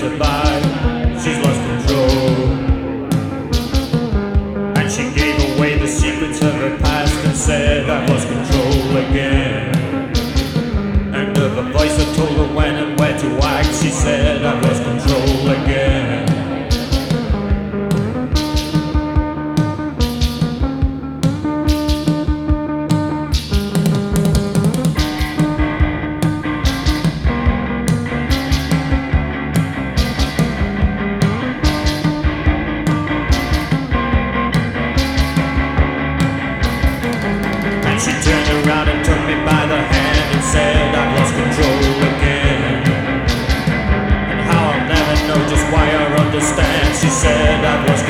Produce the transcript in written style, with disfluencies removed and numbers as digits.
survive. She's lost control, and she gave away the secrets of her past and said, I've lost control again. And of a voice that told her when and where to act, she said, I've lost control again. She turned around and took me by the hand and said, I've lost control again. And how I'll never know just why or understand. She said, I've lost